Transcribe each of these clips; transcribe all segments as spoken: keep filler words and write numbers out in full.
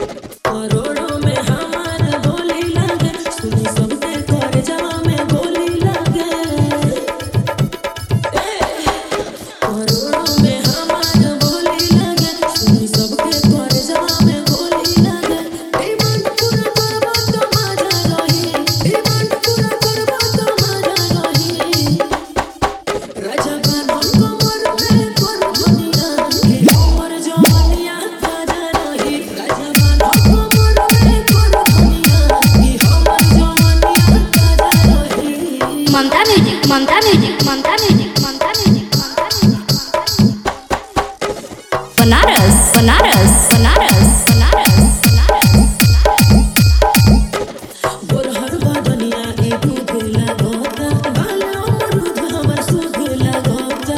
करोड़ों में हमार बोली लागे, सुनी सबके कर जवा में बोली लागे। करोड़ों में हमार बोली लागे, सुनी सबके कर जवा में बोली लागे। डिमांड पूरा करबो तो मजा रही, डिमांड पूरा करबो तो मजा रही। राजा बानो कमर पे कर दुनिया के हमर जवानिया ताजा रही। राजा बानो कमर पे कर दुनिया के हमर जवानिया ताजा रही। Manta Music, Manta Music, Manta Music, Manta Music, Manta Music. Banaras, Banaras, Banaras, Banaras, Banaras. गोरहर बदनिया ए दूध लागोता, बाला अमरूद हमर सूद लागोता।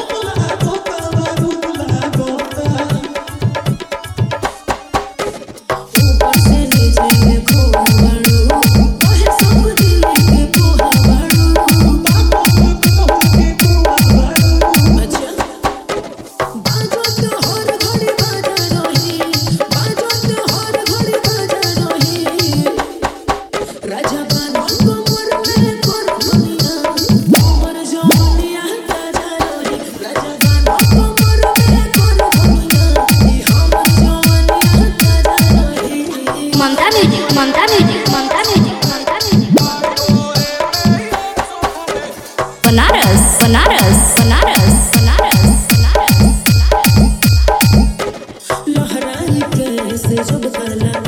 ऊपर से नीचे में खोआ बाड़ू, कहे सब दिल के पोहा बाड़ू। अच्छा बाजो तो हर घड़ी बाजा रही, बाजो तो हर घड़ी बाजा रही। राजा बानो कमर पे कर दुनिया हमर जवानिया ताजा रही। राजा बानो कमर पे कर दुनिया ई हमर जवानिया ताजा रही। Manta Music, Manta Music, Manta Music, Manta Music. Banaras, Banaras, Banaras, Banaras, Banaras. लहराई के से जब कला